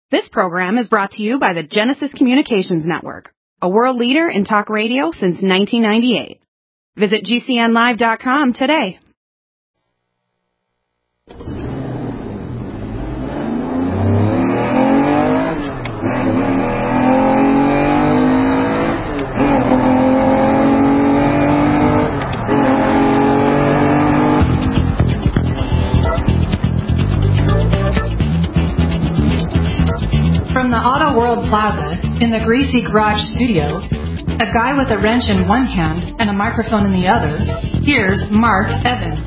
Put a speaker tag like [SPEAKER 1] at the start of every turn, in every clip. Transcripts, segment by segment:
[SPEAKER 1] This program is brought to you by the Genesis Communications Network, a world leader in talk radio since 1998. Visit GCNlive.com today.
[SPEAKER 2] From the Auto World Plaza, in the Greasy Garage studio, a guy with a wrench in one hand and a microphone in the other, here's Mark Evans.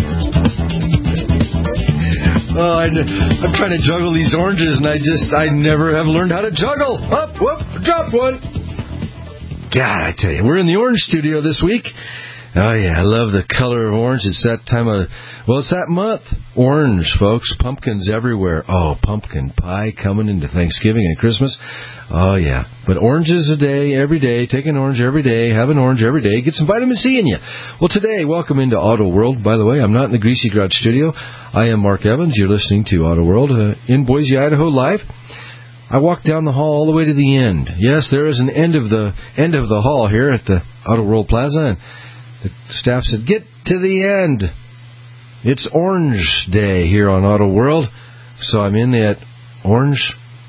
[SPEAKER 3] Oh, I'm trying to juggle these oranges, and I never have learned how to juggle. Up, whoop, drop one. God, I tell you, we're in the orange studio this week. Oh, yeah, I love the color of orange. It's that time of, it's that month. Orange, folks. Pumpkins everywhere. Oh, pumpkin pie coming into Thanksgiving and Christmas. Oh, yeah. But oranges a day, every day. Take an orange every day. Have an orange every day. Get some vitamin C in you. Well, today, welcome into Auto World. By the way, I'm not in the Greasy Garage studio. I am Mark Evans. You're listening to Auto World in Boise, Idaho, live. I walked down the hall all the way to the end. Yes, there is an end of the hall here at the Auto World Plaza, and the staff said, get to the end. It's Orange Day here on Auto World. So I'm in that orange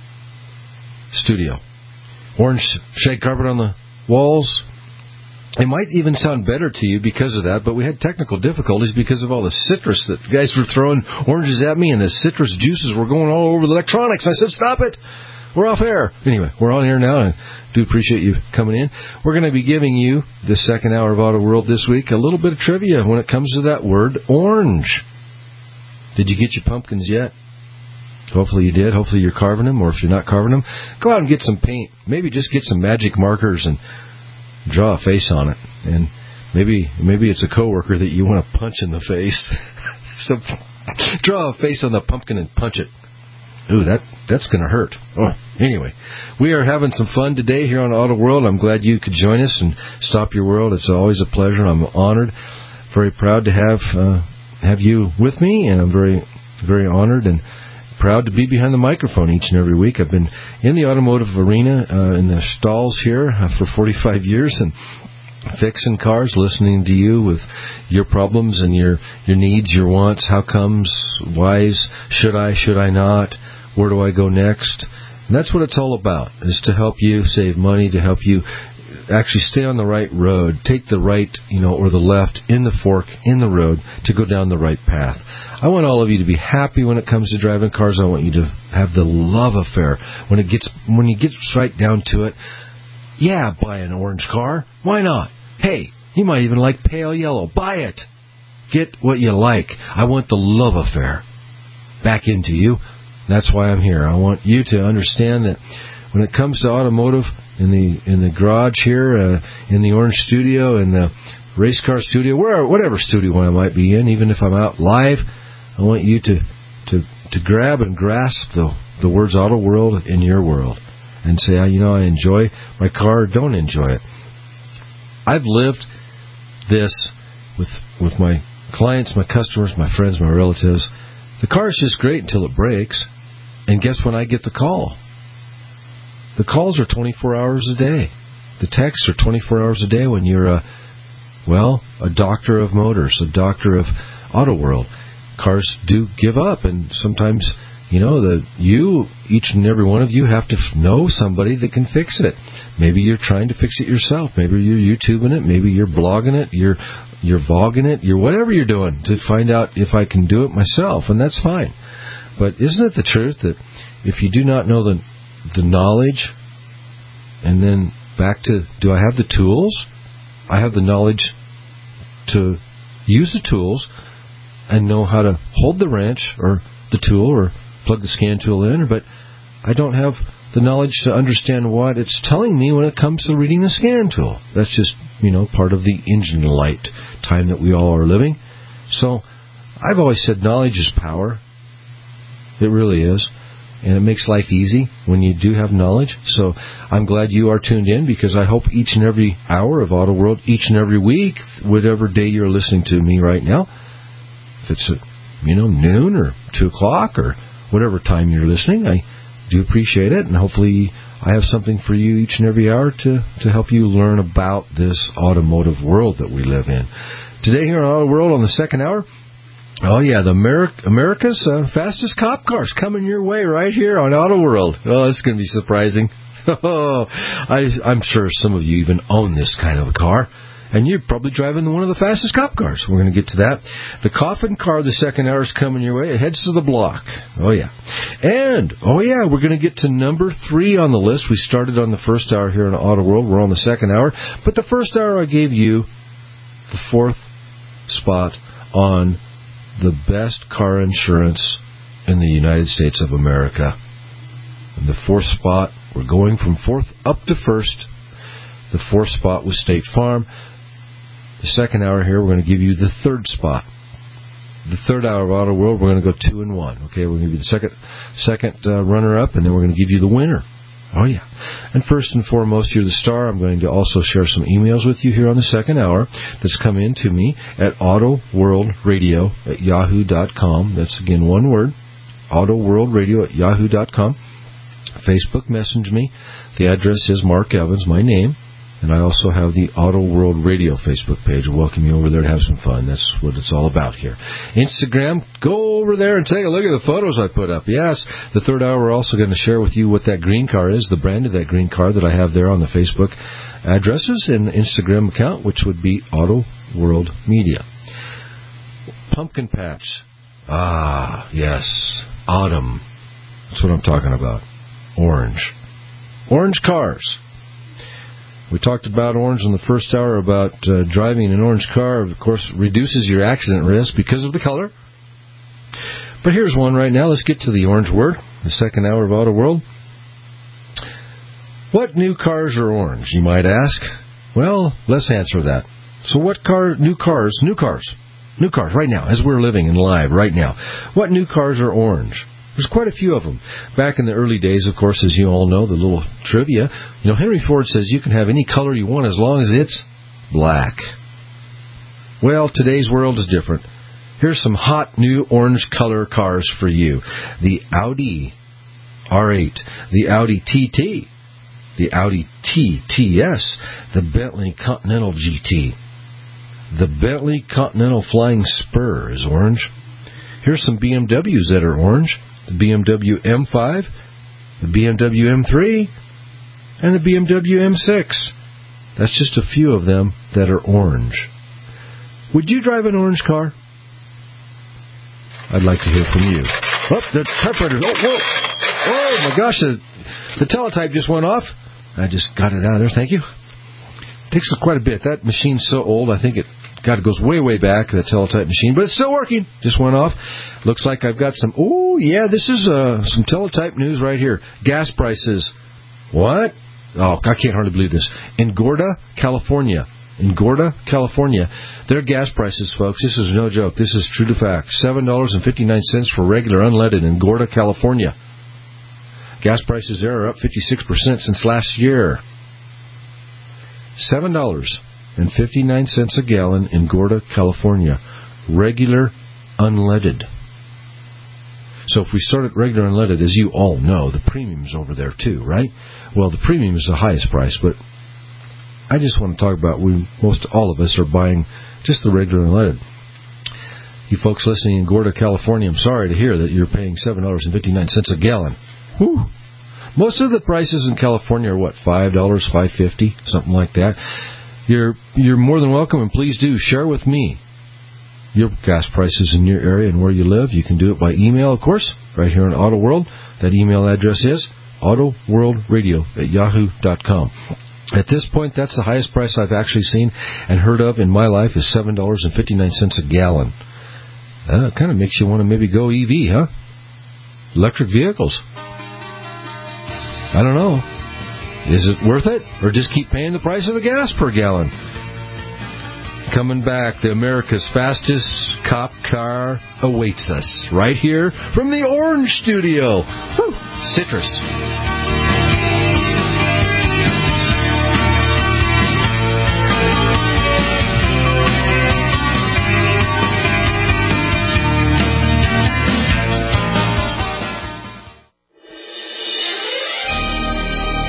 [SPEAKER 3] studio. Orange shag carpet on the walls. It might even sound better to you because of that, but we had technical difficulties because of all the citrus that guys were throwing oranges at me, and the citrus juices were going all over the electronics. I said, stop it. We're off air. Anyway, we're on air now, and I do appreciate you coming in. We're going to be giving you, the second hour of Auto World this week, a little bit of trivia when it comes to that word, orange. Did you get your pumpkins yet? Hopefully you did. Hopefully you're carving them, or if you're not carving them, go out and get some paint. Maybe just get some magic markers and draw a face on it. And maybe it's a coworker that you want to punch in the face. So draw a face on the pumpkin and punch it. Ooh, that's going to hurt. Oh, anyway, we are having some fun today here on Auto World. I'm glad you could join us and stop your world. It's always a pleasure. I'm honored, very proud to have you with me, and I'm very, very honored and proud to be behind the microphone each and every week. I've been in the automotive arena in the stalls here for 45 years and fixing cars, listening to you with your problems and your needs, your wants, how comes, whys, should I not, where do I go next? And that's what it's all about, is to help you save money, to help you actually stay on the right road, take the right, or the left in the fork in the road to go down the right path. I want all of you to be happy when it comes to driving cars. I want you to have the love affair. When you get right down to it, yeah, buy an orange car. Why not? Hey, you might even like pale yellow. Buy it. Get what you like. I want the love affair back into you. That's why I'm here. I want you to understand that when it comes to automotive in the garage here, in the orange studio, in the race car studio, whatever studio I might be in, even if I'm out live, I want you to grab and grasp the words Auto World in your world and say, I enjoy my car or don't enjoy it. I've lived this with my clients, my customers, my friends, my relatives. The car is just great until it breaks. And guess when I get the call? The calls are 24 hours a day. The texts are 24 hours a day when you're a doctor of motors, a doctor of Auto World. Cars do give up, and sometimes, each and every one of you have to know somebody that can fix it. Maybe you're trying to fix it yourself. Maybe you're YouTubing it. Maybe you're blogging it. You're vogging it. You're whatever you're doing to find out if I can do it myself, and that's fine. But isn't it the truth that if you do not know the knowledge, and then back to, do I have the tools? I have the knowledge to use the tools and know how to hold the wrench or the tool or plug the scan tool in, but I don't have the knowledge to understand what it's telling me when it comes to reading the scan tool. That's just, part of the engine light time that we all are living. So I've always said knowledge is power. It really is. And it makes life easy when you do have knowledge. So I'm glad you are tuned in, because I hope each and every hour of Auto World, each and every week, whatever day you're listening to me right now, if it's at, noon or 2 o'clock or whatever time you're listening, I do appreciate it, and hopefully I have something for you each and every hour to help you learn about this automotive world that we live in. Today here on Auto World on the second hour, oh yeah, the America's fastest cop cars coming your way right here on Auto World. Oh, it's going to be surprising. I'm sure some of you even own this kind of a car, and you're probably driving one of the fastest cop cars. We're going to get to that. The coffin car, the second hour, is coming your way. It heads to the block. Oh, yeah. And, oh, yeah, we're going to get to number 3 on the list. We started on the first hour here in Auto World. We're on the second hour. But the first hour I gave you the 4th spot on the best car insurance in the United States of America. And the 4th spot, we're going from 4th up to 1st. The 4th spot was State Farm. The second hour here, we're going to give you the 3rd spot. The 3rd hour of Auto World, we're going to go 2 and 1. Okay, we're going to give you the second runner-up, and then we're going to give you the winner. Oh, yeah. And first and foremost, you're the star. I'm going to also share some emails with you here on the second hour that's come in to me at autoworldradio@yahoo.com. That's, again, one word, autoworldradio@yahoo.com. Facebook message me. The address is Mark Evans, my name. And I also have the Auto World Radio Facebook page. I welcome you over there to have some fun. That's what it's all about here. Instagram, go over there and take a look at the photos I put up. Yes, the 3rd hour, we're also going to share with you what that green car is, the brand of that green car that I have there on the Facebook addresses and Instagram account, which would be Auto World Media. Pumpkin patch. Ah, yes. Autumn. That's what I'm talking about. Orange. Orange cars. We talked about orange in the first hour, about driving an orange car, of course, reduces your accident risk because of the color. But here's one right now. Let's get to the orange word, the second hour of Auto World. What new cars are orange, you might ask? Well, let's answer that. So what new cars right now, as we're living in live right now, what new cars are orange? There's quite a few of them. Back in the early days, of course, as you all know, the little trivia, Henry Ford says you can have any color you want as long as it's black. Well, today's world is different. Here's some hot new orange color cars for you. The Audi R8, the Audi TT, the Audi TTS, the Bentley Continental GT. The Bentley Continental Flying Spur is orange. Here's some BMWs that are orange. The BMW M5, the BMW M3, and the BMW M6. That's just a few of them that are orange. Would you drive an orange car? I'd like to hear from you. Oh, the typewriter. Oh, my gosh, the teletype just went off. I just got it out of there. Thank you. It takes quite a bit. That machine's so old, I think it goes way, way back, that teletype machine, but it's still working. Just went off. Looks like I've got some... Oh, yeah, this is some teletype news right here. Gas prices. What? Oh, I can't hardly believe this. In Gorda, California. Their gas prices, folks, this is no joke. This is true to fact. $7.59 for regular unleaded in Gorda, California. Gas prices there are up 56% since last year. $7.59 a gallon in Gorda, California. Regular unleaded. So if we start at regular unleaded, as you all know, the premium's over there too, right? Well, the premium is the highest price, but I just want to talk about most all of us are buying just the regular unleaded. You folks listening in Gorda, California, I'm sorry to hear that you're paying $7.59 a gallon. Whew. Most of the prices in California are what, $5, $5.50, something like that. You're more than welcome, and please do share with me your gas prices in your area and where you live. You can do it by email, of course, right here on Auto World. That email address is autoworldradio@yahoo.com. At this point, that's the highest price I've actually seen and heard of in my life is $7.59 a gallon. It kind of makes you want to maybe go EV, huh? Electric vehicles. I don't know. Is it worth it? Or just keep paying the price of the gas per gallon? Coming back, the America's fastest cop car awaits us right here from the Orange Studio. Whew. Citrus.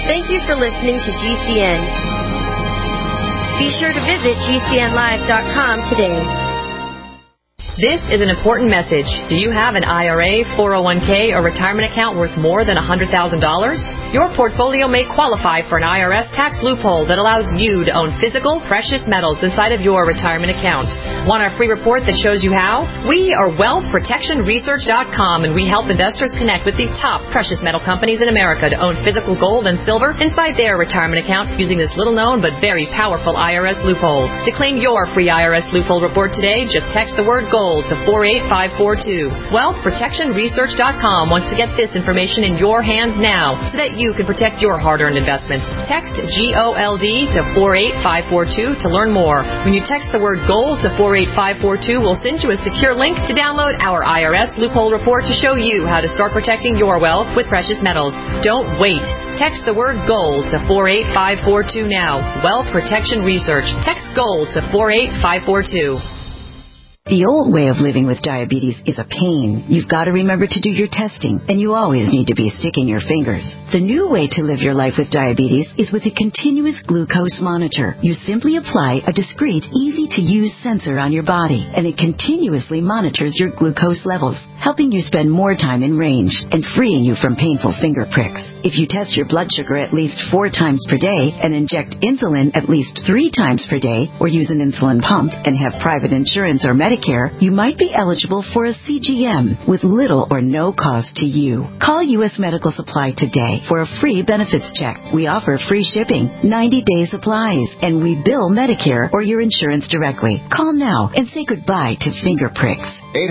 [SPEAKER 4] Thank you for listening to GCN. Be sure to visit GCNlive.com today.
[SPEAKER 5] This is an important message. Do you have an IRA, 401k, or retirement account worth more than $100,000? Your portfolio may qualify for an IRS tax loophole that allows you to own physical, precious metals inside of your retirement account. Want our free report that shows you how? We are WealthProtectionResearch.com, and we help investors connect with the top precious metal companies in America to own physical gold and silver inside their retirement account using this little-known but very powerful IRS loophole. To claim your free IRS loophole report today, just text the word gold to 48542. WealthProtectionResearch.com wants to get this information in your hands now so that you can protect your hard-earned investments. Text GOLD to 48542 to learn more. When you text the word gold to 48542, we'll send you a secure link to download our IRS loophole report to show you how to start protecting your wealth with precious metals. Don't wait. Text the word gold to 48542 now. Wealth Protection Research. Text gold to 48542.
[SPEAKER 6] The old way of living with diabetes is a pain. You've got to remember to do your testing, and you always need to be sticking your fingers. The new way to live your life with diabetes is with a continuous glucose monitor. You simply apply a discreet, easy-to-use sensor on your body, and it continuously monitors your glucose levels, helping you spend more time in range and freeing you from painful finger pricks. If you test your blood sugar at least 4 times per day and inject insulin at least 3 times per day, or use an insulin pump and have private insurance or Medicare, you might be eligible for a CGM with little or no cost to you. Call U.S. Medical Supply today for a free benefits check. We offer free shipping, 90-day supplies, and we bill Medicare or your insurance directly. Call now and say goodbye to finger pricks.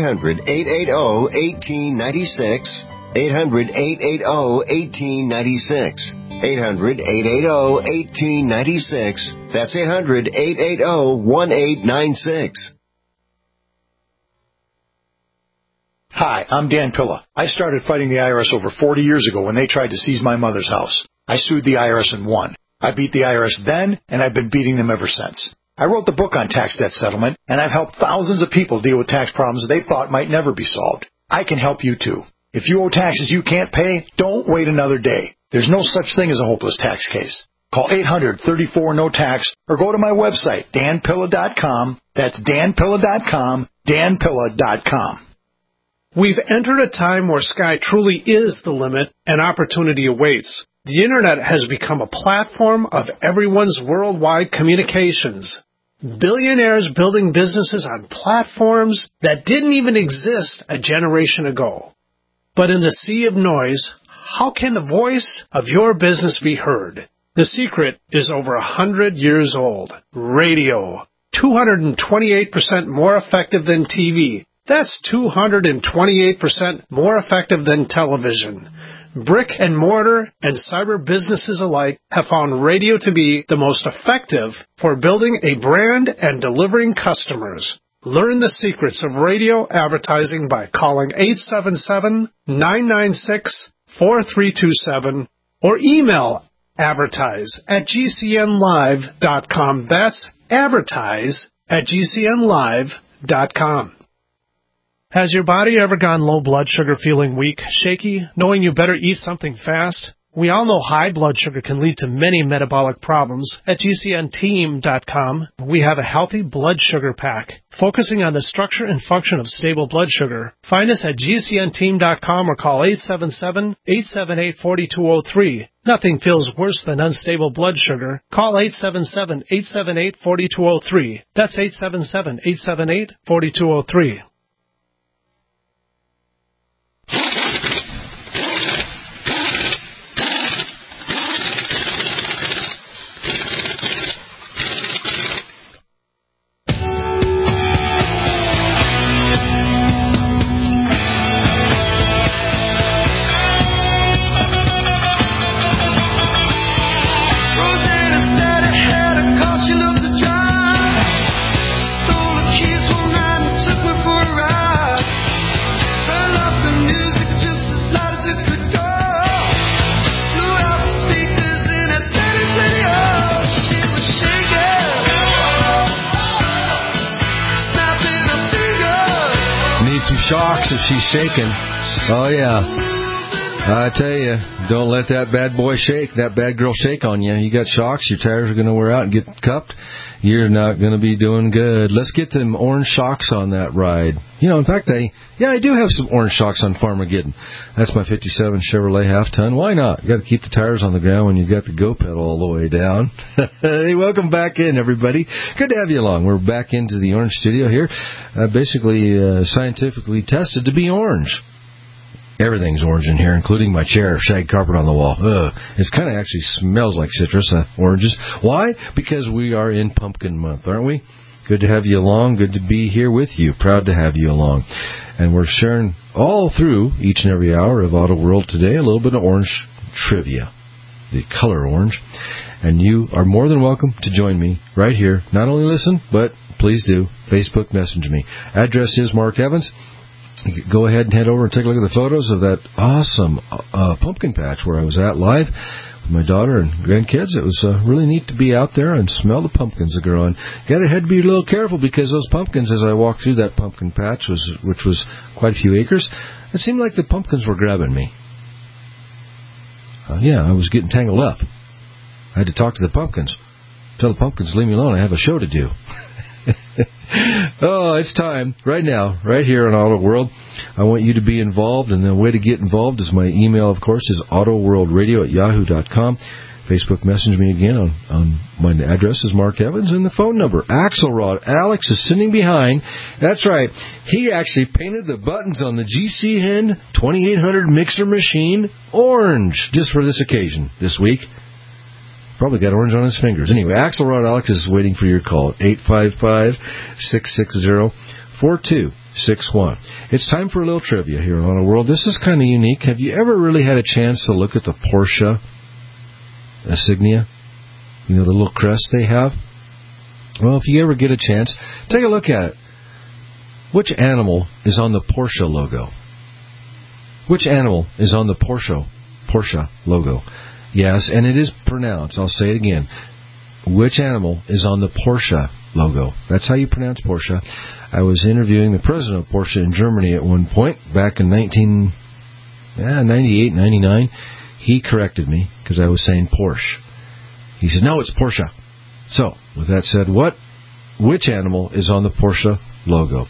[SPEAKER 7] 800-880-1896. 800-880-1896. 800-880-1896. That's 800-880-1896.
[SPEAKER 8] Hi, I'm Dan Pilla. I started fighting the IRS over 40 years ago when they tried to seize my mother's house. I sued the IRS and won. I beat the IRS then, and I've been beating them ever since. I wrote the book on tax debt settlement, and I've helped thousands of people deal with tax problems they thought might never be solved. I can help you too. If you owe taxes you can't pay, don't wait another day. There's no such thing as a hopeless tax case. Call 800-34-NO-TAX or go to my website, danpilla.com. That's danpilla.com, danpilla.com.
[SPEAKER 9] We've entered a time where sky truly is the limit and opportunity awaits. The Internet has become a platform of everyone's worldwide communications. Billionaires building businesses on platforms that didn't even exist a generation ago. But in the sea of noise, how can the voice of your business be heard? The secret is over 100 years old. Radio. 228% more effective than TV. That's 228% more effective than television. Brick and mortar and cyber businesses alike have found radio to be the most effective for building a brand and delivering customers. Learn the secrets of radio advertising by calling 877-996-4327 or email advertise@gcnlive.com. That's advertise@gcnlive.com. Has your body ever gone low blood sugar, feeling weak, shaky, knowing you better eat something fast? We all know high blood sugar can lead to many metabolic problems. At GCNteam.com, we have a healthy blood sugar pack, focusing on the structure and function of stable blood sugar. Find us at GCNteam.com or call 877-878-4203. Nothing feels worse than unstable blood sugar. Call 877-878-4203. That's 877-878-4203.
[SPEAKER 3] Shocks if she's shaking. Oh, yeah. I tell you, don't let that bad boy shake, that bad girl shake on you. You got shocks, your tires are going to wear out and get cupped. You're not going to be doing good. Let's get them orange shocks on that ride. You know, in fact, I do have some orange shocks on Farmageddon. That's my 57 Chevrolet half-ton. Why not? You got to keep the tires on the ground when you've got the go pedal all the way down. Hey, welcome back in, everybody. Good to have you along. We're back into the orange studio here, basically scientifically tested to be orange. Everything's orange in here, including my chair, shag carpet on the wall. It kind of actually smells like citrus, oranges. Why? Because we are in pumpkin month, aren't we? Good to have you along. Good to be here with you. Proud to have you along. And we're sharing all through each and every hour of Auto World today a little bit of orange trivia, the color orange. And you are more than welcome to join me right here. Not only listen, but please do Facebook message me. Address is Mark Evans. Go ahead and head over and take a look at the photos of that awesome pumpkin patch where I was at live with my daughter and grandkids. It was really neat to be out there and smell the pumpkins that grow on. Had to be a little careful because those pumpkins, as I walked through that pumpkin patch, which was quite a few acres, it seemed like the pumpkins were grabbing me. I was getting tangled up. I had to talk to the pumpkins. Tell the pumpkins, leave me alone. I have a show to do. Oh, it's time right now, right here on Auto World. I want you to be involved, and the way to get involved is my email, of course, is autoworldradio@yahoo.com. Facebook message me again on my address is Mark Evans, and the phone number, Axelrod. Alex is sitting behind. That's right. He actually painted the buttons on the GCN 2800 mixer machine orange just for this occasion this week. Probably got orange on his fingers. Anyway, Axelrod Alex is waiting for your call at 855-660-4261. It's time for a little trivia here on Auto World. This is kind of unique. Have you ever really had a chance to look at the Porsche Insignia? You know, the little crest they have? Well, if you ever get a chance, take a look at it. Which animal is on the Porsche logo? Which animal is on the Porsche logo? Yes, and it is pronounced. I'll say it again. Which animal is on the Porsche logo? That's how you pronounce Porsche. I was interviewing the president of Porsche in Germany at one point, back in 1998, 99. He corrected me because I was saying Porsche. He said, no, it's Porsche. So, with that said, which animal is on the Porsche logo?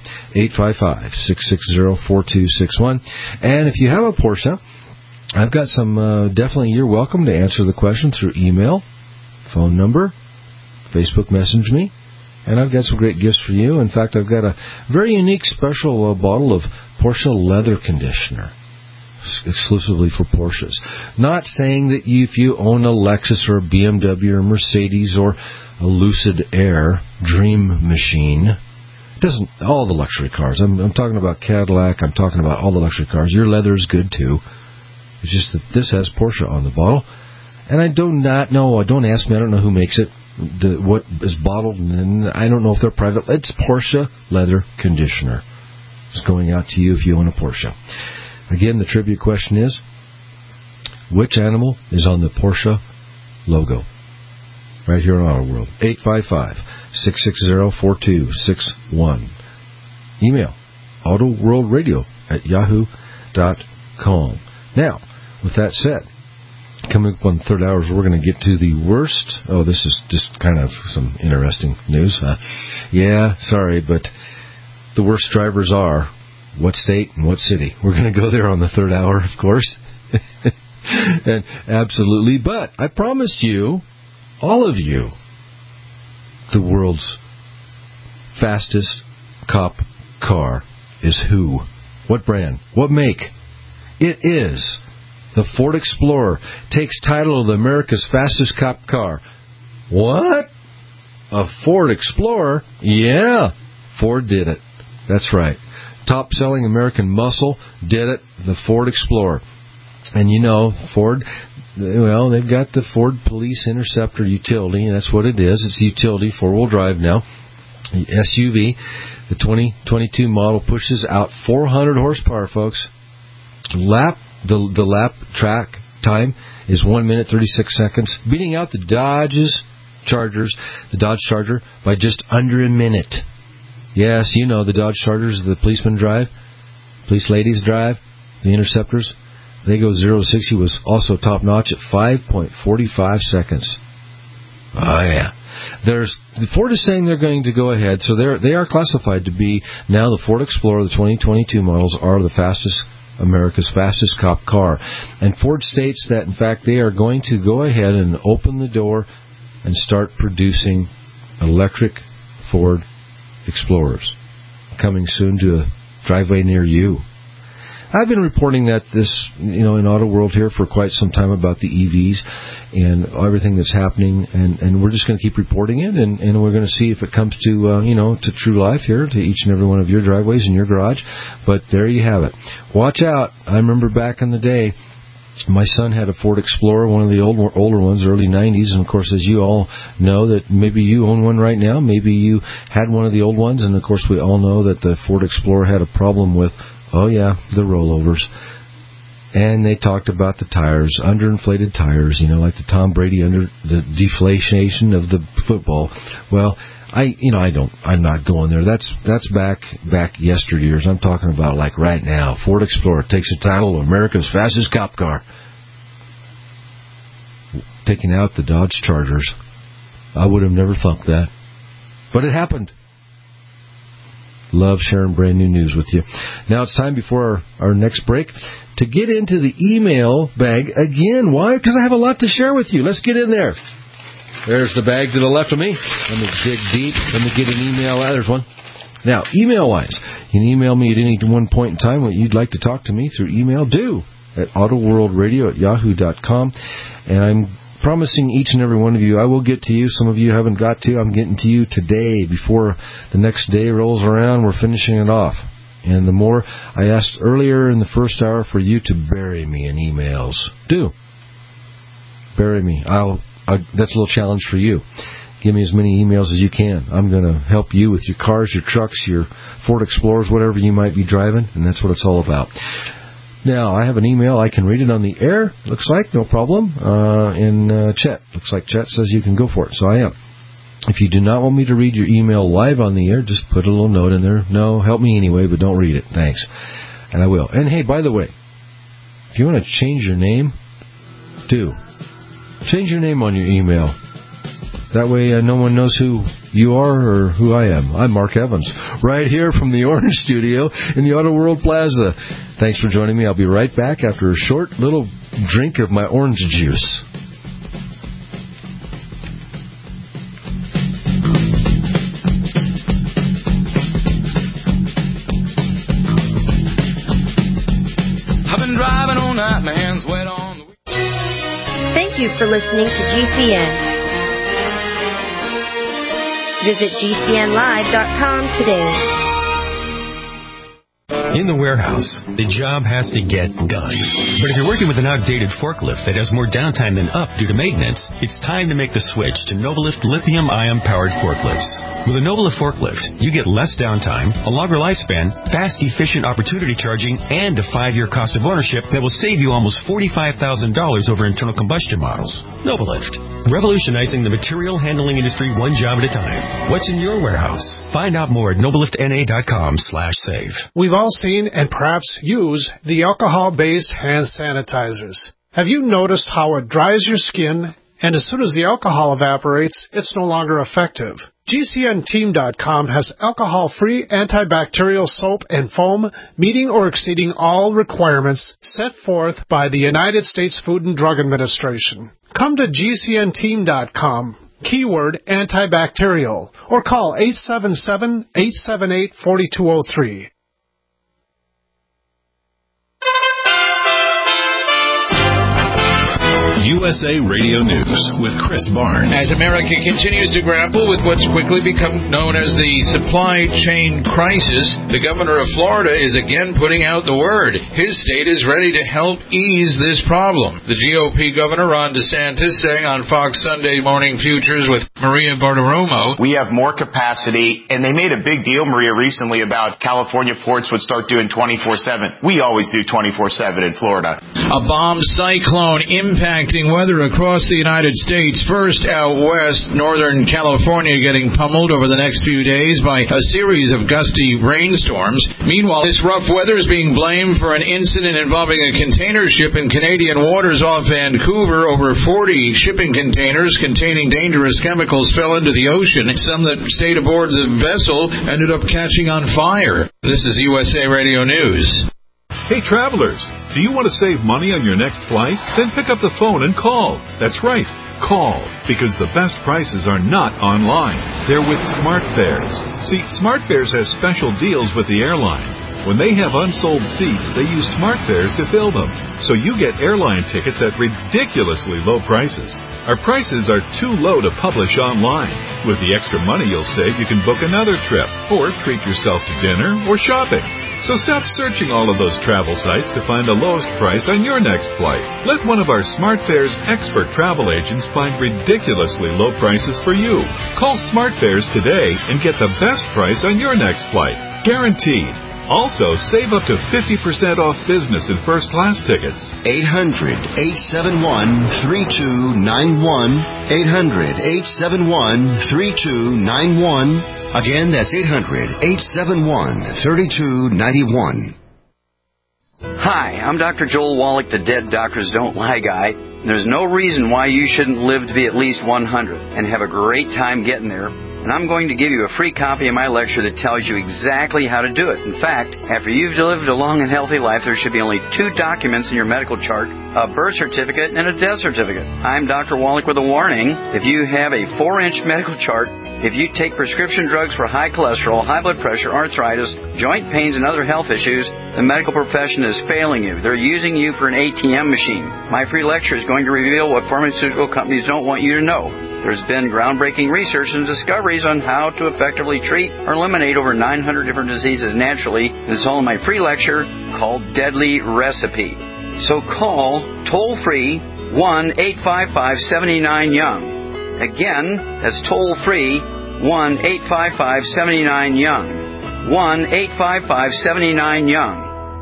[SPEAKER 3] 855-660-4261. And if you have a Porsche, I've got some, definitely you're welcome to answer the question through email, phone number, Facebook message me, and I've got some great gifts for you. In fact, I've got a very unique special bottle of Porsche leather conditioner, exclusively for Porsches. Not saying that if you own a Lexus or a BMW or a Mercedes or a Lucid Air Dream Machine, doesn't all the luxury cars. I'm talking about Cadillac. I'm talking about all the luxury cars. Your leather is good too. It's just that this has Porsche on the bottle. And I do not know. Don't ask me. I don't know who makes it, what is bottled, and I don't know if they're private. It's Porsche leather conditioner. It's going out to you if you own a Porsche. Again, the trivia question is, which animal is on the Porsche logo? Right here on Auto World. 855-660-4261. Email, autoworldradio@yahoo.com. Now, with that said, coming up on the third hour, we're going to get to the worst. Oh, this is just kind of some interesting news. Sorry, but the worst drivers are what state and what city. We're going to go there on the third hour, of course. And absolutely. But I promised you, all of you, the world's fastest cop car is who? What brand? What make? It is the Ford Explorer. Takes title of America's fastest cop car. What? A Ford Explorer? Yeah, Ford did it. That's right. Top-selling American muscle did it, the Ford Explorer. And you know, Ford, well, they've got the Ford Police Interceptor utility, and that's what it is. It's a utility, four-wheel drive now, SUV. The 2022 model pushes out 400 horsepower, folks. The lap track time is 1 minute 36 seconds, beating out the Dodge Charger by just under a minute. Yes, you know the Dodge Chargers the policemen drive, police ladies drive, the Interceptors. They go 0 to 60 was also top-notch at 5.45 seconds. Oh, yeah. Ford is saying they're going to go ahead, so they are classified to be now the Ford Explorer, the 2022 models are America's fastest cop car. And Ford states that, in fact, they are going to go ahead and open the door and start producing electric Ford Explorers, coming soon to a driveway near you. I've been reporting that in Auto World here for quite some time about the EVs and everything that's happening, and we're just going to keep reporting it, and we're going to see if it comes to, to true life here, to each and every one of your driveways in your garage. But there you have it. Watch out. I remember back in the day, my son had a Ford Explorer, one of the older ones, early 90s, and of course, as you all know, that maybe you own one right now, maybe you had one of the old ones, and of course, we all know that the Ford Explorer had a problem with the rollovers. And they talked about the tires, underinflated tires, like the Tom Brady under the deflation of the football. Well, I'm not going there. That's back yesteryears. I'm talking about like right now. Ford Explorer takes the title of America's fastest cop car, taking out the Dodge Chargers. I would have never thunk that, but it happened. Love sharing brand new news with you. Now it's time before our next break to get into the email bag again. Why? Because I have a lot to share with you. Let's get in there. There's the bag to the left of me. Let me dig deep. Let me get an email. There's one. Now, email-wise, you can email me at any one point in time what you'd like to talk to me through email. Do at autoworldradio@yahoo.com. And I'm promising each and every one of you, I will get to you. Some of you haven't got to. I'm getting to you today before the next day rolls around. We're finishing it off. And the more I asked earlier in the first hour for you to bury me in emails. Do. Bury me. That's a little challenge for you. Give me as many emails as you can. I'm going to help you with your cars, your trucks, your Ford Explorers, whatever you might be driving, and that's what it's all about. Now, I have an email. I can read it on the air, looks like, no problem. And Chet, looks like Chet says you can go for it, so I am. If you do not want me to read your email live on the air, just put a little note in there. No, help me anyway, but don't read it. Thanks. And I will. And, hey, by the way, if you want to change your name, do. Change your name on your email. That way no one knows who you are or who I am. I'm Mark Evans, right here from the Orange Studio in the Auto World Plaza. Thanks for joining me. I'll be right back after a short little drink of my orange juice.
[SPEAKER 10] I've been driving all night, my hands wet on the...
[SPEAKER 4] Thank you for listening to GCN. Visit GCNlive.com today.
[SPEAKER 11] In the warehouse, the job has to get done. But if you're working with an outdated forklift that has more downtime than up due to maintenance, it's time to make the switch to Novalift lithium-ion-powered forklifts. With a Novalift forklift, you get less downtime, a longer lifespan, fast, efficient opportunity charging, and a 5-year cost of ownership that will save you almost $45,000 over internal combustion models. Novalift, revolutionizing the material handling industry one job at a time. What's in your warehouse? Find out more at nobaliftna.com/save.
[SPEAKER 9] We've all seen and perhaps use the alcohol-based hand sanitizers. Have you noticed how it dries your skin, and as soon as the alcohol evaporates, it's no longer effective? GCNteam.com has alcohol-free antibacterial soap and foam meeting or exceeding all requirements set forth by the United States Food and Drug Administration. Come to GCNteam.com, keyword antibacterial, or call 877-878-4203.
[SPEAKER 12] USA Radio News with Chris Barnes.
[SPEAKER 13] As America continues to grapple with what's quickly become known as the supply chain crisis, the governor of Florida is again putting out the word. His state is ready to help ease this problem. The GOP governor, Ron DeSantis, saying on Fox Sunday Morning Futures with Maria Bartiromo,
[SPEAKER 14] we have more capacity, and they made a big deal, Maria, recently about California ports would start doing 24/7. We always do 24/7 in Florida.
[SPEAKER 13] A bomb cyclone impacting affecting weather across the United States. First out west, Northern California getting pummeled over the next few days by a series of gusty rainstorms. Meanwhile, this rough weather is being blamed for an incident involving a container ship in Canadian waters off Vancouver. Over 40 shipping containers containing dangerous chemicals fell into the ocean. Some that stayed aboard the vessel ended up catching on fire. This is USA Radio News.
[SPEAKER 12] Hey, travelers, do you want to save money on your next flight? Then pick up the phone and call. That's right, call, because the best prices are not online. They're with SmartFares. See, SmartFares has special deals with the airlines. When they have unsold seats, they use SmartFares to fill them. So you get airline tickets at ridiculously low prices. Our prices are too low to publish online. With the extra money you'll save, you can book another trip, or treat yourself to dinner or shopping. So stop searching all of those travel sites to find the lowest price on your next flight. Let one of our SmartFares expert travel agents find ridiculously low prices for you. Call SmartFares today and get the best price on your next flight. Guaranteed. Also, save up to 50% off business and first-class tickets.
[SPEAKER 15] 800-871-3291. 800-871-3291. Again, that's 800-871-3291.
[SPEAKER 16] Hi, I'm Dr. Joel Wallach, the Dead Doctors Don't Lie guy. There's no reason why you shouldn't live to be at least 100 and have a great time getting there. And I'm going to give you a free copy of my lecture that tells you exactly how to do it. In fact, after you've lived a long and healthy life, there should be only 2 documents in your medical chart, a birth certificate and a death certificate. I'm Dr. Wallach with a warning. If you have a 4-inch medical chart, if you take prescription drugs for high cholesterol, high blood pressure, arthritis, joint pains, and other health issues, the medical profession is failing you. They're using you for an ATM machine. My free lecture is going to reveal what pharmaceutical companies don't want you to know. There's been groundbreaking research and discoveries on how to effectively treat or eliminate over 900 different diseases naturally. It's all in my free lecture called Deadly Recipe. So call toll-free 1-855-79-YOUNG. Again, that's toll-free 1-855-79-YOUNG. 1-855-79-YOUNG.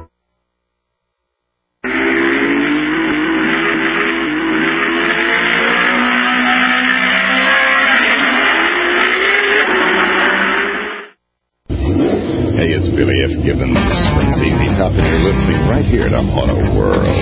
[SPEAKER 17] Hey, it's Billy F. Gibbons from ZZ Top, and you're listening right here to Auto World.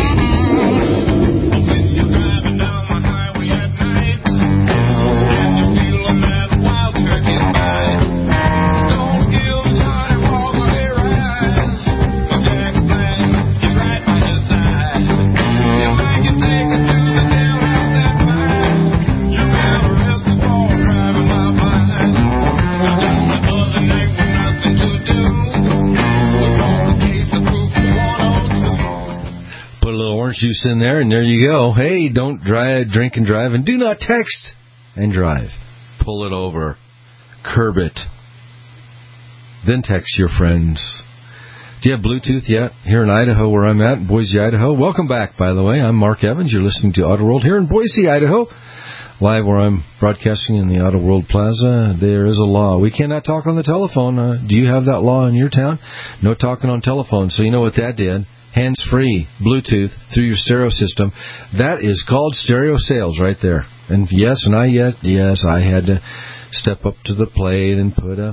[SPEAKER 3] Juice in there, and there you go. Hey, don't drink and drive, and do not text and drive. Pull it over. Curb it. Then text your friends. Do you have Bluetooth yet? Here in Idaho, where I'm at, in Boise, Idaho. Welcome back, by the way. I'm Mark Evans. You're listening to Auto World here in Boise, Idaho. Live where I'm broadcasting in the Auto World Plaza. There is a law. We cannot talk on the telephone. Do you have that law in your town? No talking on telephone. So you know what that did? Hands-free, Bluetooth, through your stereo system. That is called stereo sales right there. And yes, I had to step up to the plate and put a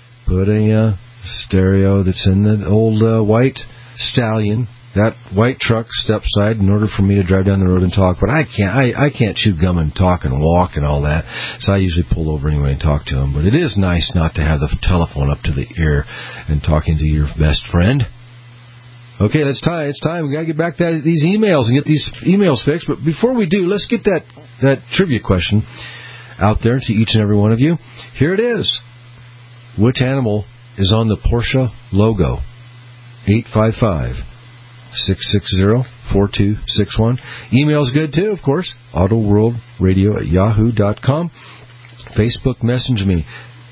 [SPEAKER 3] stereo that's in the old white Stallion, that white truck step side, in order for me to drive down the road and talk. But I can't chew gum and talk and walk and all that. So I usually pull over anyway and talk to them. But it is nice not to have the telephone up to the ear and talking to your best friend. Okay, it's time. We got to get back to these emails and get these emails fixed. But before we do, let's get that trivia question out there to each and every one of you. Here it is. Which animal is on the Porsche logo? 855-660-4261. Email's good too, of course. AutoWorldRadio@yahoo.com. Facebook message me.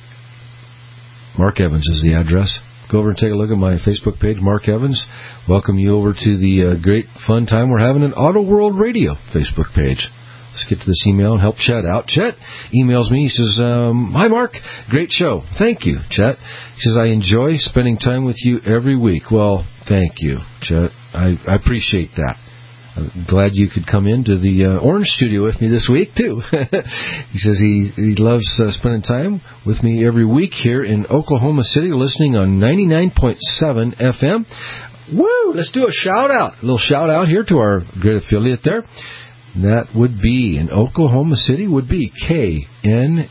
[SPEAKER 3] Mark Evans is the address. Go over and take a look at my Facebook page, Mark Evans. Welcome you over to the great fun time we're having at Auto World Radio Facebook page. Let's get to this email and help Chet out. Chet emails me. He says, hi, Mark. Great show. Thank you, Chet. He says, I enjoy spending time with you every week. Well, thank you, Chet. I appreciate that. I'm glad you could come into the Orange studio with me this week, too. He says he loves spending time with me every week here in Oklahoma City, listening on 99.7 FM. Woo! Let's do a shout-out. A little shout-out here to our great affiliate there. That would be, in Oklahoma City, would be KNAH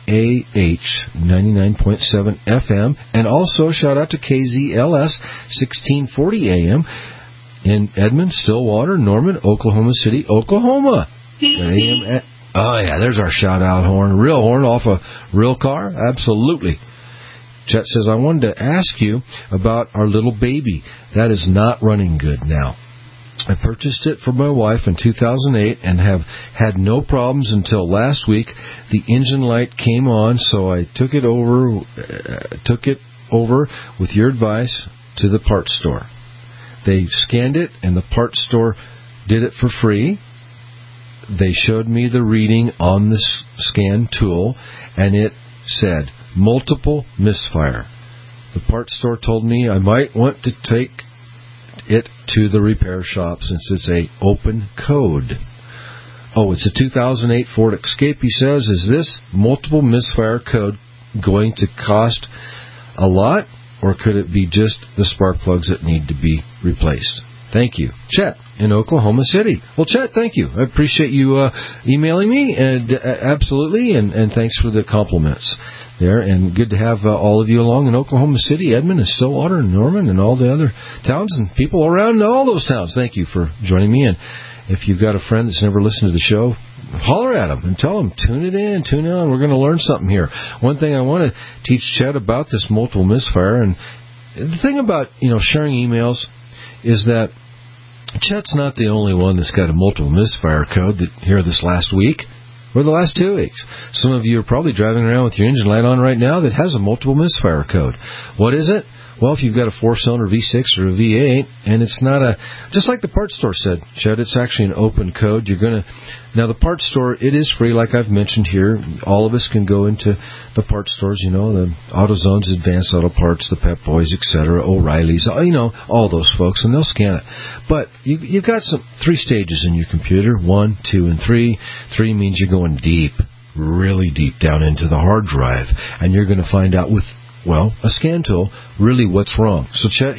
[SPEAKER 3] 99.7 FM. And also, shout-out to KZLS 1640 AM. In Edmond, Stillwater, Norman, Oklahoma City, Oklahoma. Oh, yeah, there's our shout-out horn. Real horn off a real car? Absolutely. Chet says, I wanted to ask you about our little baby. That is not running good now. I purchased it for my wife in 2008 and have had no problems until last week. The engine light came on, so I took it over with your advice to the parts store. They scanned it, and the parts store did it for free. They showed me the reading on the scan tool, and it said multiple misfire. The parts store told me I might want to take it to the repair shop since it's a open code. Oh, it's a 2008 Ford Escape, he says. Is this multiple misfire code going to cost a lot, or could it be just the spark plugs that need to be replaced? Thank you. Chet in Oklahoma City. Well, Chet, thank you. I appreciate you emailing me, and absolutely, and thanks for the compliments there. And good to have all of you along in Oklahoma City, Edmond, and Stillwater, and Norman, and all the other towns and people around all those towns. Thank you for joining me. And if you've got a friend that's never listened to the show, holler at them and tell them, tune it in, tune on. We're going to learn something here. One thing I want to teach Chet about this multiple misfire, and the thing about, sharing emails is that Chet's not the only one that's got a multiple misfire code here this last week or the last 2 weeks. Some of you are probably driving around with your engine light on right now that has a multiple misfire code. What is it? Well, if you've got a 4-cylinder V6 or a V8, and it's not just like the parts store said, Chet, it's actually an open code. Now the parts store, it is free, like I've mentioned here. All of us can go into the parts stores, the AutoZone's, Advanced Auto Parts, the Pep Boys, etc., O'Reilly's, all those folks, and they'll scan it. But you've got 3 stages in your computer, 1, 2, and 3. 3 means you're going deep, really deep down into the hard drive, and you're going to find out with a scan tool, really what's wrong. So, Chet,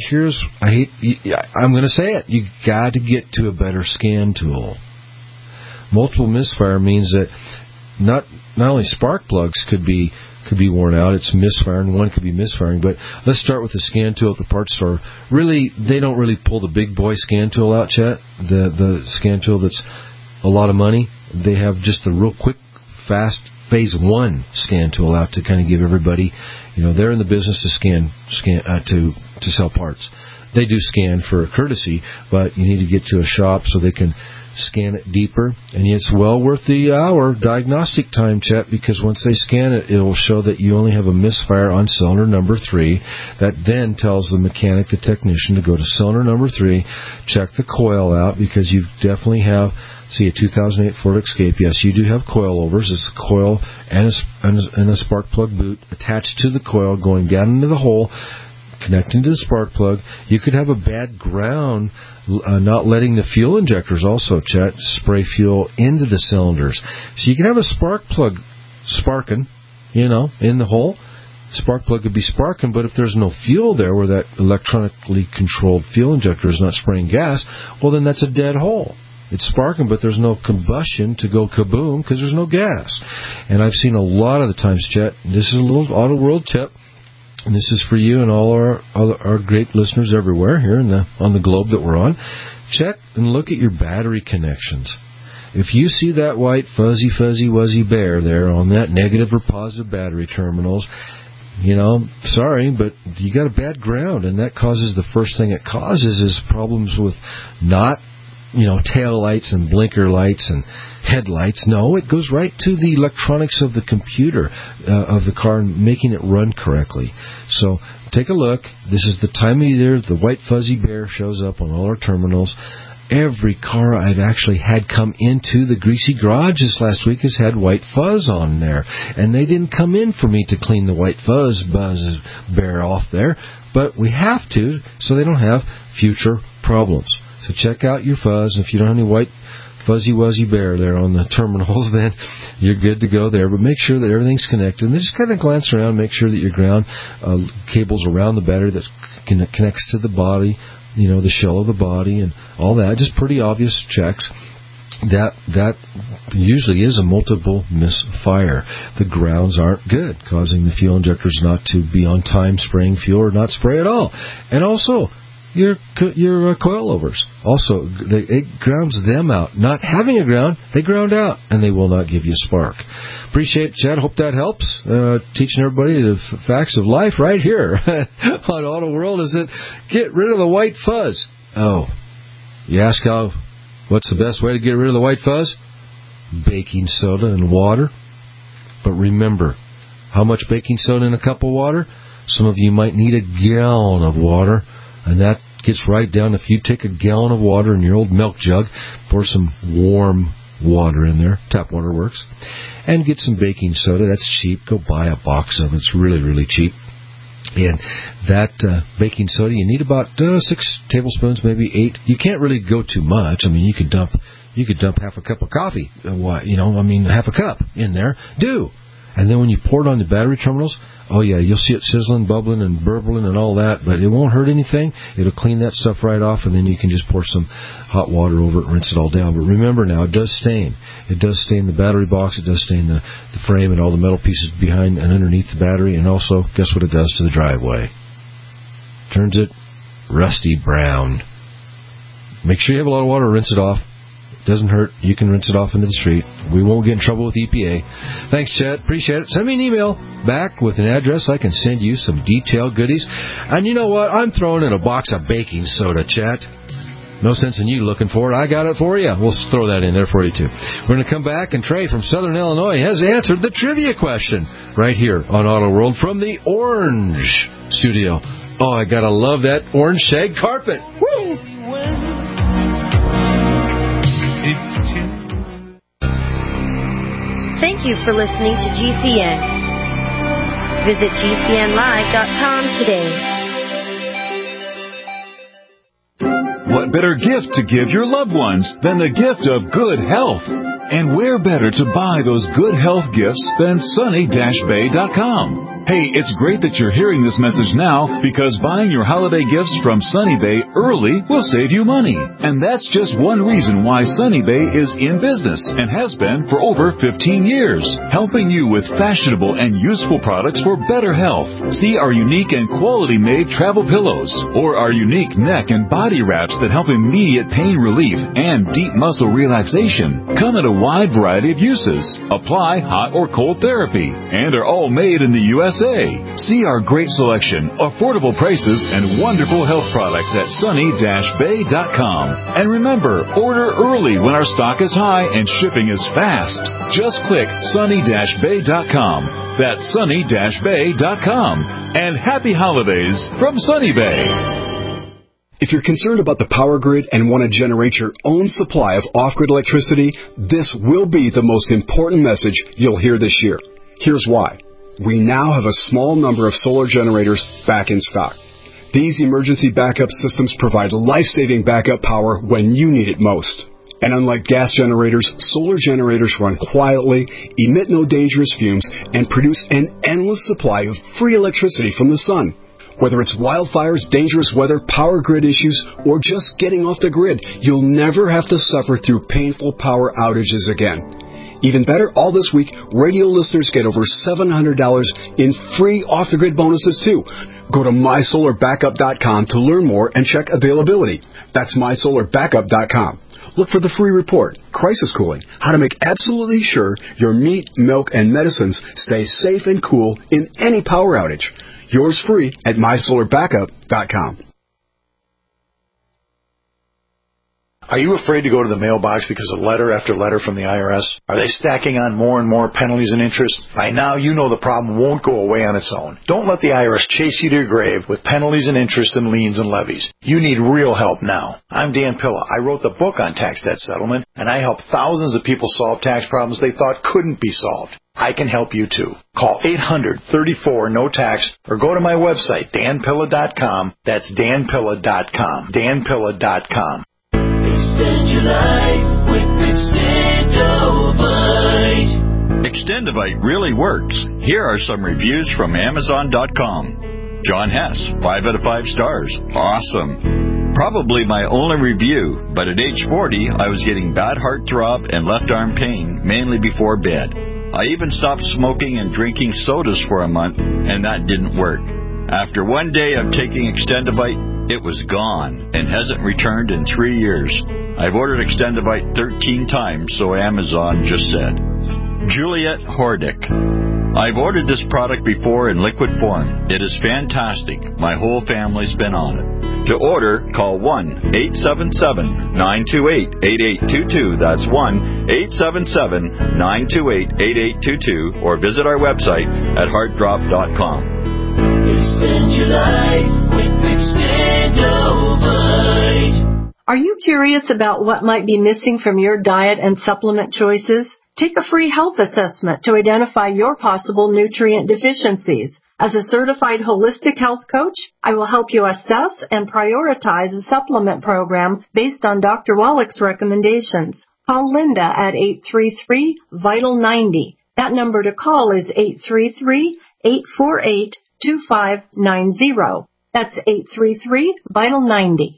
[SPEAKER 3] I'm going to say it. You got to get to a better scan tool. Multiple misfire means that not only spark plugs could be worn out, it's misfiring, one could be misfiring, but let's start with the scan tool at the parts store. Really, they don't really pull the big boy scan tool out, Chet, the scan tool that's a lot of money. They have just the real quick, fast phase 1 scan tool out to kind of give everybody, they're in the business to to sell parts. They do scan for courtesy, but you need to get to a shop so they can scan it deeper. And it's well worth the hour diagnostic time, Chet, because once they scan it, it will show that you only have a misfire on cylinder number 3. That then tells the mechanic, the technician, to go to cylinder number 3, check the coil out, because you definitely have a 2008 Ford Escape. Yes, you do have coilovers. It's a coil and a spark plug boot attached to the coil going down into the hole, connecting to the spark plug. You could have a bad ground, not letting the fuel injectors also, Chet, spray fuel into the cylinders. So you can have a spark plug sparking, in the hole. Spark plug could be sparking, but if there's no fuel there where that electronically controlled fuel injector is not spraying gas, well, then that's a dead hole. It's sparking, but there's no combustion to go kaboom because there's no gas. And I've seen a lot of the times, Chet, this is a little Auto World tip, and this is for you and all our great listeners everywhere here on the globe that we're on. Check and look at your battery connections. If you see that white fuzzy wuzzy bear there on that negative or positive battery terminals, sorry, but you got a bad ground, and that causes, the first thing it causes is problems with not tail lights and blinker lights and headlights. No, it goes right to the electronics of the computer of the car and making it run correctly. So take a look. This is the time of year the white fuzzy bear shows up on all our terminals. Every car I've actually had come into the Greasy Garage this last week has had white fuzz on there. And they didn't come in for me to clean the white fuzz bear off there, but we have to so they don't have future problems. So check out your fuzz. If you don't have any white fuzzy wuzzy bear there on the terminals, then you're good to go there. But make sure that everything's connected. And then just kind of glance around, make sure that your ground cable's around the battery that connects to the body, the shell of the body and all that. Just pretty obvious checks. That usually is a multiple misfire. The grounds aren't good, causing the fuel injectors not to be on time spraying fuel or not spray at all. And also, your coilovers. Also, it grounds them out. Not having a ground, they ground out, and they will not give you a spark. Appreciate it, Chad. Hope that helps. Teaching everybody the facts of life right here on Auto World is that get rid of the white fuzz. Oh, you ask what's the best way to get rid of the white fuzz? Baking soda and water. But remember, how much baking soda in a cup of water? Some of you might need a gallon of water. And that gets right down. If you take a gallon of water in your old milk jug, pour some warm water in there, tap water works, and get some baking soda. That's cheap. Go buy a box of it. It's really, really cheap. And that baking soda, you need about 6 tablespoons, maybe 8. You can't really go too much. I mean, you could dump half a cup of coffee, half a cup in there. And then when you pour it on the battery terminals, oh yeah, you'll see it sizzling, bubbling, and burbling and all that, but it won't hurt anything. It'll clean that stuff right off, and then you can just pour some hot water over it and rinse it all down. But remember now, it does stain. It does stain the battery box. It does stain the frame and all the metal pieces behind and underneath the battery. And also, guess what it does to the driveway? Turns it rusty brown. Make sure you have a lot of water to rinse it off. Doesn't hurt. You can rinse it off into the street. We won't get in trouble with EPA. Thanks, Chet. Appreciate it. Send me an email back with an address. I can send you some detailed goodies. And you know what? I'm throwing in a box of baking soda, Chet. No sense in you looking for it. I got it for you. We'll throw that in there for you, too. We're going to come back, and Trey from Southern Illinois has answered the trivia question right here on Auto World from the Orange Studio. Oh, I got to love that orange shag carpet. Woo!
[SPEAKER 4] Thank you for listening to GCN. Visit GCNlive.com today.
[SPEAKER 12] What better gift to give your loved ones than the gift of good health? And where better to buy those good health gifts than sunny-bay.com? Hey, it's great that you're hearing this message now because buying your holiday gifts from Sunny Bay early will save you money. And that's just one reason why Sunny Bay is in business and has been for over 15 years, helping you with fashionable and useful products for better health. See our unique and quality-made travel pillows or our unique neck and body wraps that help immediate pain relief and deep muscle relaxation. Come in a wide variety of uses, apply hot or cold therapy, and are all made in the USA. See our great selection, affordable prices, and wonderful health products at sunny-bay.com. And remember, order early when our stock is high and shipping is fast. Just click sunny-bay.com. That's sunny-bay.com. And happy holidays from Sunny Bay.
[SPEAKER 18] If you're concerned about the power grid and want to generate your own supply of off-grid electricity, this will be the most important message you'll hear this year. Here's why. We now have a small number of solar generators back in stock. These emergency backup systems provide life-saving backup power when you need it most. And unlike gas generators, solar generators run quietly, emit no dangerous fumes, and produce an endless supply of free electricity from the sun. Whether it's wildfires, dangerous weather, power grid issues, or just getting off the grid, you'll never have to suffer through painful power outages again. Even better, all this week, radio listeners get over $700 in free off-the-grid bonuses, too. Go to mysolarbackup.com to learn more and check availability. That's mysolarbackup.com. Look for the free report, Crisis Cooling, how to make absolutely sure your meat, milk, and medicines stay safe and cool in any power outage. Yours free at mysolarbackup.com.
[SPEAKER 8] Are you afraid to go to the mailbox because of letter after letter from the IRS? Are they stacking on more and more penalties and interest? By now, you know the problem won't go away on its own. Don't let the IRS chase you to your grave with penalties and interest and liens and levies. You need real help now. I'm Dan Pilla. I wrote the book on tax debt settlement, and I help thousands of people solve tax problems they thought couldn't be solved. I can help you too. Call 800-34-NO-TAX or go to my website, danpilla.com. That's danpilla.com. danpilla.com.
[SPEAKER 10] Extend your life with
[SPEAKER 19] Extendivite really works. Here are some reviews from Amazon.com. John Hess, 5 out of 5 stars. Awesome. Probably my only review, but at age 40, I was getting bad heartthrob and left arm pain, mainly before bed. I even stopped smoking and drinking sodas for a month, and that didn't work. After one day of taking Extendivite, it was gone and hasn't returned in 3 years. I've ordered Extendivite 13 times, so Amazon just said. Juliet Hordick. I've ordered this product before in liquid form. It is fantastic. My whole family's been on it. To order, call 1-877-928-8822. That's 1-877-928-8822. Or visit our website at heartdrop.com.
[SPEAKER 20] Extend your life with Extendovite. Are you curious about what might be missing from your diet and supplement choices? Take a free health assessment to identify your possible nutrient deficiencies. As a certified holistic health coach, I will help you assess and prioritize a supplement program based on Dr. Wallach's recommendations. Call Linda at 833-VITAL-90. That number to call is 833-848-2590. That's 833-VITAL-90.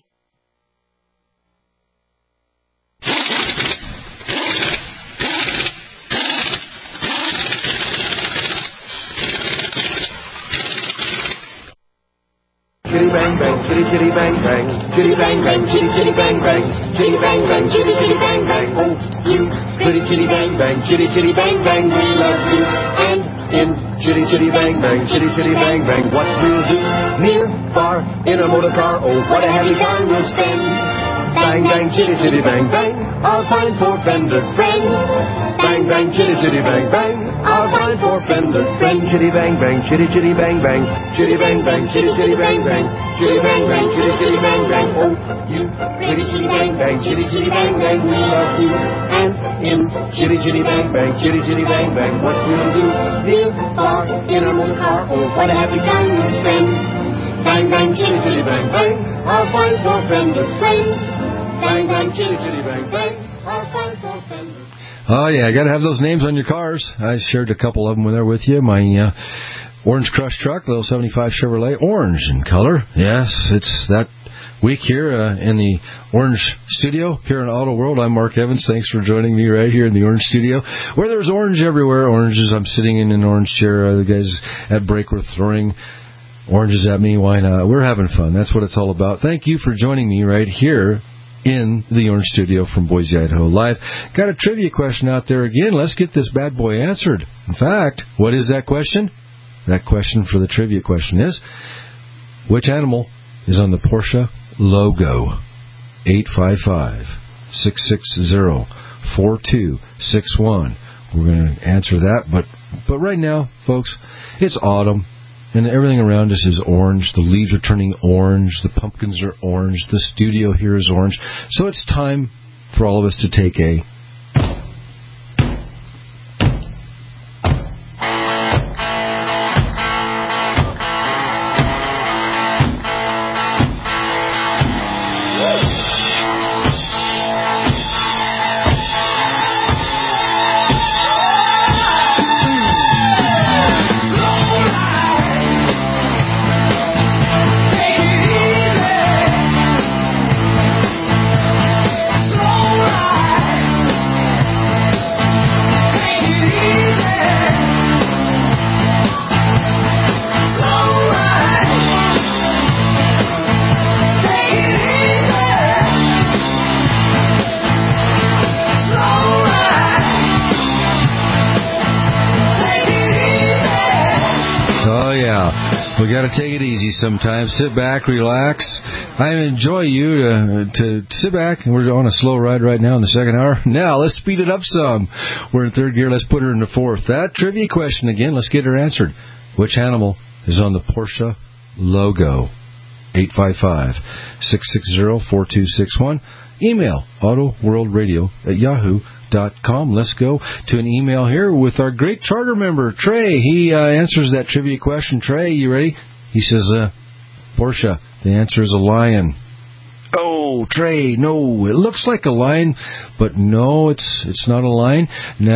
[SPEAKER 21] Chitty bang bang, chitty chitty bang bang, chitty bang bang, chitty chitty bang bang, chitty bang bang, chitty chitty bang bang. Oh, you pretty chitty bang bang, chitty chitty bang bang, we love you. And in chitty chitty bang bang, chitty chitty bang bang, what we'll do, near, far, in a motor car. Oh, what a happy time we'll spend. Bang bang, chitty chitty bang bang, our fine four-fender friend. Bang bang, chitty chitty bang bang, our fine four-fender friend. Chitty bang bang, chitty chitty bang bang, chitty bang bang, chitty chitty bang bang, chitty bang bang, chitty chitty bang bang. Oh, you pretty chitty bang bang, chitty chitty bang bang, we love you. And in chitty chitty bang bang, chitty chitty bang bang, what we'll do, near, far, in a motor car. Oh, what a happy time we'll spend. Bang bang, chitty chitty bang bang, our fine four-fender friend. Bang bang, chitty chitty bang bang, our fine four-fender.
[SPEAKER 3] Oh, yeah, I got to have those names on your cars. I shared a couple of them there with you. My Orange Crush truck, little 75 Chevrolet, orange in color. Yes, it's that week here in the Orange Studio here in Auto World. I'm Mark Evans. Thanks for joining me right here in the Orange Studio, where there's orange everywhere. Oranges. I'm sitting in an orange chair. The guys at Break were throwing oranges at me. Why not? We're having fun. That's what it's all about. Thank you for joining me right here in the Orange Studio from Boise, Idaho Live. Got a trivia question out there again. Let's get this bad boy answered. In fact, what is that question? That question for the trivia question is, which animal is on the Porsche logo? 855-660-4261. We're going to answer that, but right now, folks, it's autumn. And everything around us is orange. The leaves are turning orange. The pumpkins are orange. The studio here is orange. So it's time for all of us to take a... We got to take it easy sometimes. Sit back, relax. I enjoy you to sit back, and we're on a slow ride right now in the second hour. Now, let's speed it up some. We're in third gear. Let's put her in the fourth. That trivia question again, let's get her answered. Which animal is on the Porsche logo? 855-660-4261. Email autoworldradio@yahoo.com. Let's go to an email here with our great charter member, Trey. He answers that trivia question. Trey, you ready? He says, Porsche, the answer is a lion. Oh, Trey, no, it looks like a lion, but no, it's not a lion. Now,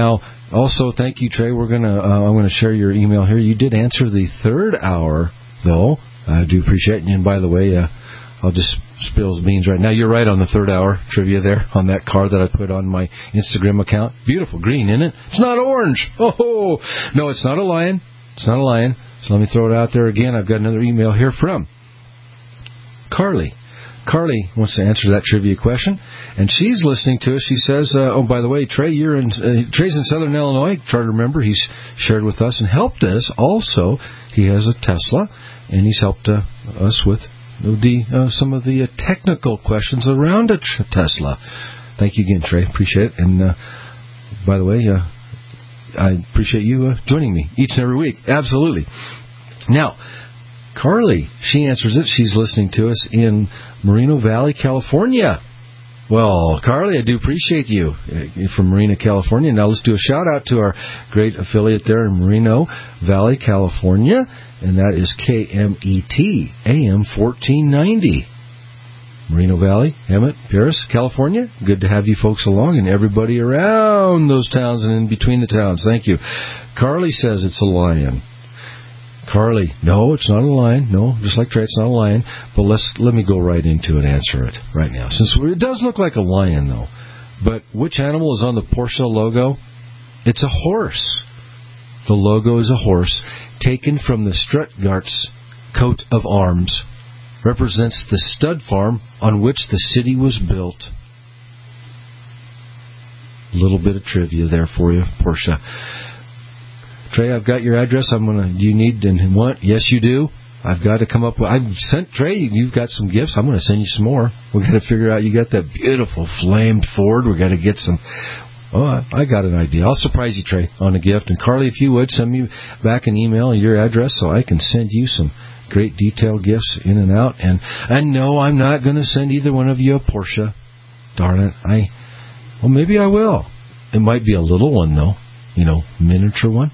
[SPEAKER 3] Also, thank you, Trey. I'm gonna share your email here. You did answer the third hour, though. I do appreciate it. And by the way, I'll just spill the beans right now. You're right on the third hour trivia there on that card that I put on my Instagram account. Beautiful green, isn't it? It's not orange. Oh, no, it's not a lion. It's not a lion. So let me throw it out there again. I've got another email here from Carly. Carly wants to answer that trivia question, and she's listening to us. She says, oh, by the way, Trey, Trey's in Southern Illinois, charter member. He's shared with us and helped us. Also, he has a Tesla, and he's helped us with some of the technical questions around a Tesla. Thank you again, Trey. Appreciate it. And by the way, I appreciate you joining me each and every week. Absolutely. Now, Carly, she answers it. She's listening to us in Moreno Valley, California. Well, Carly, I do appreciate you. You're from Moreno, California. Now let's do a shout-out to our great affiliate there in Moreno Valley, California, and that is KMET, AM 1490. Moreno Valley, Emmett, Paris, California. Good to have you folks along and everybody around those towns and in between the towns. Thank you. Carly says it's a lion. Carly, no, it's not a lion. No, just like Trey, it's not a lion. But let me go right into it and answer it right now. Since it does look like a lion, though. But which animal is on the Porsche logo? It's a horse. The logo is a horse taken from the Stuttgart's coat of arms. Represents the stud farm on which the city was built. A little bit of trivia there for you, Porsche. Trey, I've got your address. Do you need and want? Yes, you do. I've got to come up with. I've sent Trey. You've got some gifts. I'm going to send you some more. We've got to figure out. You got that beautiful flamed Ford. We've got to get some. Oh, I got an idea. I'll surprise you, Trey, on a gift. And Carly, if you would send me back an email and your address so I can send you some great detailed gifts in and out. And no, I'm not going to send either one of you a Porsche. Darn it. Well, maybe I will. It might be a little one, though. Miniature one.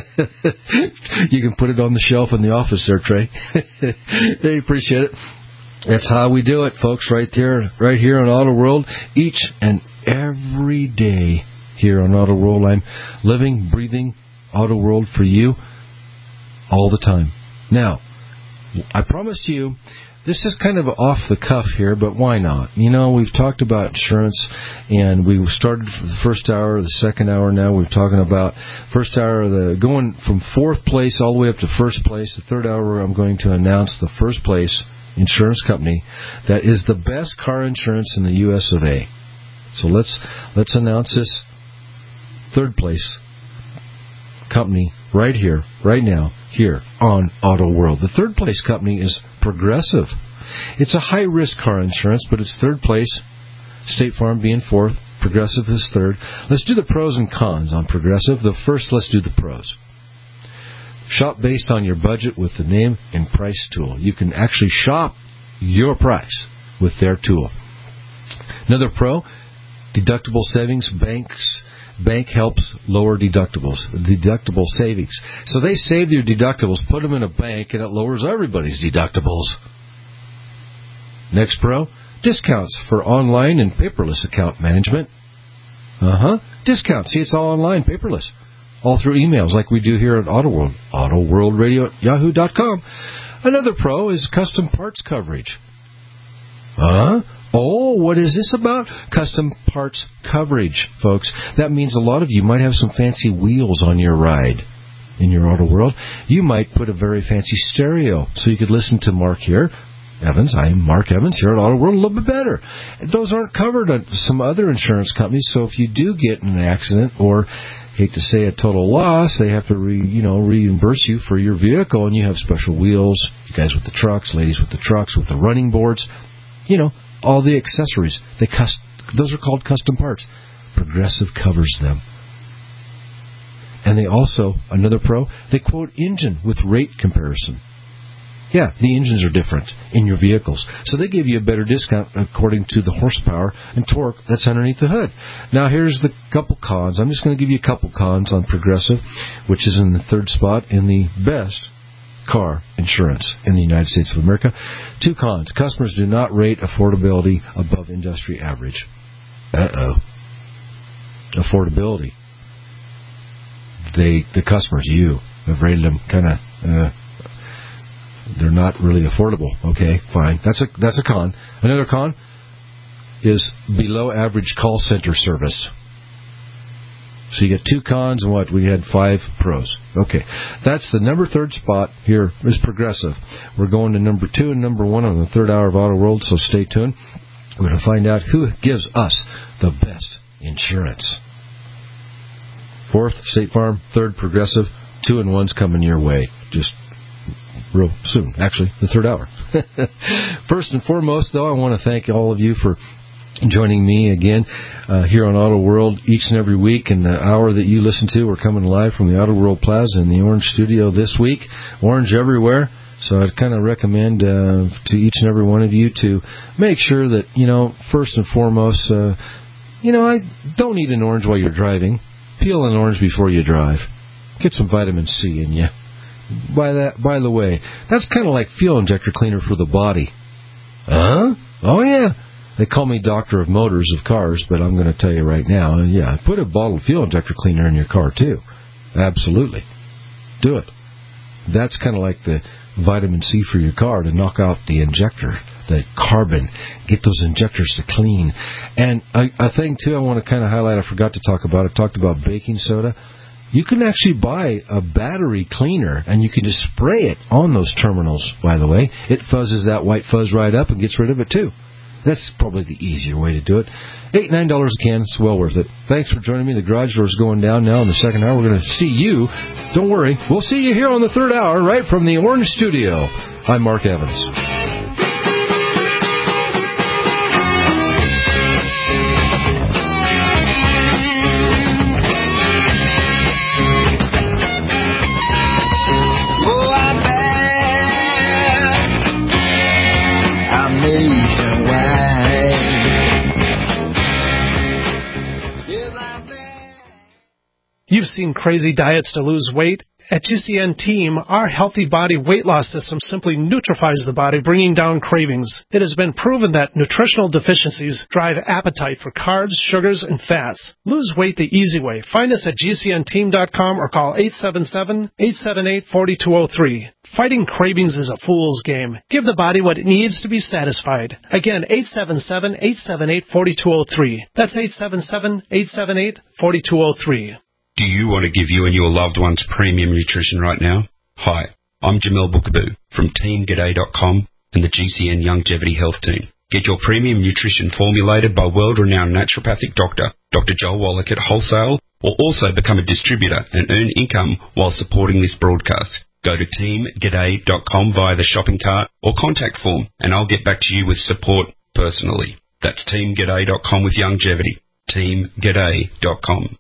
[SPEAKER 3] You can put it on the shelf in the office there, Trey. Hey, appreciate it. That's how we do it, folks, right here on Auto World. Each and every day here on Auto World, I'm living, breathing Auto World for you all the time. Now, I promised you, this is kind of off the cuff here, but why not? We've talked about insurance, and we started for the first hour, the second hour now. We're talking about first hour, going from fourth place all the way up to first place. The third hour, I'm going to announce the first place insurance company that is the best car insurance in the U.S. of A. So let's announce this third place company right here, right now, here on Auto World. The third place company is Progressive. It's a high-risk car insurance, but it's third place. State Farm being fourth. Progressive is third. Let's do the pros and cons on Progressive. Let's do the pros. Shop based on your budget with the name and price tool. You can actually shop your price with their tool. Another pro, deductible savings. Bank helps lower deductible savings. So they save your deductibles, put them in a bank, and it lowers everybody's deductibles. Next pro, discounts for online and paperless account management. Discounts. See, it's all online, paperless. All through emails like we do here at Auto World. AutoWorldRadio@yahoo.com. Another pro is custom parts coverage. Oh, what is this about? Custom parts coverage, folks. That means a lot of you might have some fancy wheels on your ride in your Auto World. You might put a very fancy stereo so you could listen to Mark here. Evans, I am Mark Evans here at Auto World a little bit better. Those aren't covered on some other insurance companies, so if you do get in an accident or, hate to say, a total loss, they have to reimburse you for your vehicle, and you have special wheels, you guys with the trucks, ladies with the trucks, with the running boards, all the accessories. Those are called custom parts. Progressive covers them. And they also, another pro, they quote engine with rate comparison. Yeah, the engines are different in your vehicles. So they give you a better discount according to the horsepower and torque that's underneath the hood. Now here's the couple cons. I'm just going to give you a couple cons on Progressive, which is in the third spot in the best car insurance in the United States of America. 2 cons. Customers do not rate affordability above industry average. Affordability. the customers, you, have rated them kind of, they're not really affordable. Okay, fine. That's a con. Another con is below average call center service. So you get 2 cons and what? We had 5 pros. Okay. That's the number 3rd spot here is Progressive. We're going to number 2 and number 1 on the 3rd hour of Auto World, so stay tuned. We're going to find out who gives us the best insurance. 4th, State Farm. 3rd, Progressive. 2 and 1's coming your way. Just real soon. Actually, the 3rd hour. First and foremost, though, I want to thank all of you for joining me again here on Auto World each and every week. And the hour that you listen to, we're coming live from the Auto World Plaza in the Orange Studio this week. Orange everywhere. So I'd kind of recommend to each and every one of you to make sure that, first and foremost, I don't eat an orange while you're driving. Peel an orange before you drive. Get some vitamin C in you. By the way, that's kind of like fuel injector cleaner for the body. Huh? Oh, yeah. They call me doctor of motors of cars, but I'm going to tell you right now, put a bottle of fuel injector cleaner in your car, too. Absolutely. Do it. That's kind of like the vitamin C for your car to knock out the injector, the carbon, get those injectors to clean. And a thing, too, I want to kind of highlight, I forgot to talk about, I talked about baking soda. You can actually buy a battery cleaner, and you can just spray it on those terminals, by the way. It fuzzes that white fuzz right up and gets rid of it, too. That's probably the easier way to do it. $8-9 a can. It's well worth it. Thanks for joining me. The garage door's going down now in the 2nd hour. We're going to see you. Don't worry. We'll see you here on the 3rd hour right from the Orange Studio. I'm Mark Evans.
[SPEAKER 9] You've seen crazy diets to lose weight. At GCN Team, our healthy body weight loss system simply neutralizes the body, bringing down cravings. It has been proven that nutritional deficiencies drive appetite for carbs, sugars, and fats. Lose weight the easy way. Find us at GCNteam.com or call 877-878-4203. Fighting cravings is a fool's game. Give the body what it needs to be satisfied. Again, 877-878-4203. That's 877-878-4203.
[SPEAKER 1] Do you want to give you and your loved ones premium nutrition right now? Hi, I'm Jamel Bookaboo from TeamGaday.com and the GCN Longevity Health Team. Get your premium nutrition formulated by world-renowned naturopathic doctor, Dr. Joel Wallach at Wholesale, or also become a distributor and earn income while supporting this broadcast. Go to TeamGaday.com via the shopping cart or contact form, and I'll get back to you with support personally. That's TeamGaday.com with longevity. TeamGaday.com.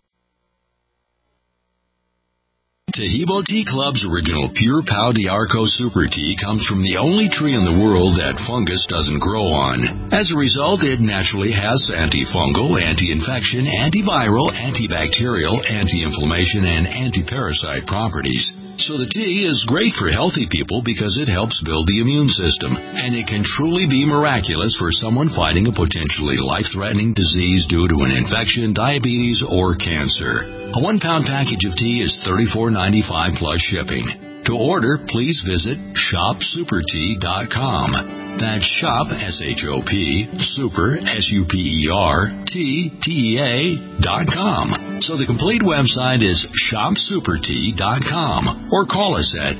[SPEAKER 22] Tahibo Tea Club's original Pure Pau d'Arco Super Tea comes from the only tree in the world that fungus doesn't grow on. As a result, it naturally has antifungal, anti-infection, antiviral, antibacterial, anti-inflammation, and anti-parasite properties. So the tea is great for healthy people because it helps build the immune system, and it can truly be miraculous for someone fighting a potentially life-threatening disease due to an infection, diabetes, or cancer. A 1-pound package of tea is $34.95 plus shipping. To order, please visit shopsupertea.com. That's shop, S-H-O-P, super, S-U-P-E-R, T-E-A.com. So the complete website is shopsupertea.com. Or call us at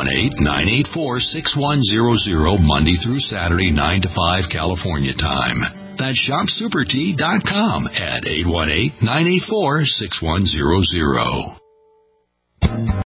[SPEAKER 22] 818-984-6100 Monday through Saturday, 9 to 5 California time. That's shopsupertea.com at 818-984-6100.